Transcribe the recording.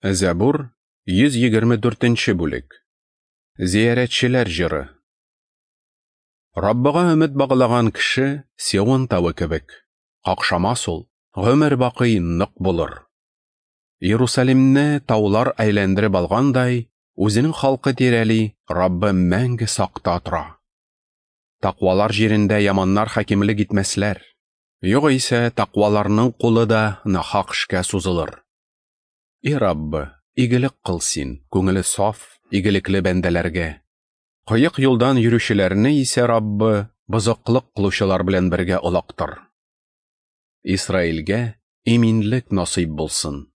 Зәбур 124 бүлек. Зиярәтчеләр җыры. Раббыга өмет багылаган кеше Сион тавы кебек. Какшамас ул, гомер бакый нык булыр. Иерусалимне таулар әйләндереп алгандай, үзенең халкы тирәли, Раббы мәңге сакта тора. Тақвалар җирендә яманнар хакимлек итмәсләр. Югыйсә тақваларның кулы да нахак эшкә сузылыр. И Раббы, игелек кыл син, күңеле саф, игелекле бәндәләргә. Кыек юлдан йөрүчеләрне исә Раббы бозыклык кылучылар белән бергә олактыр. Исраилгә иминлек насыйп булсын.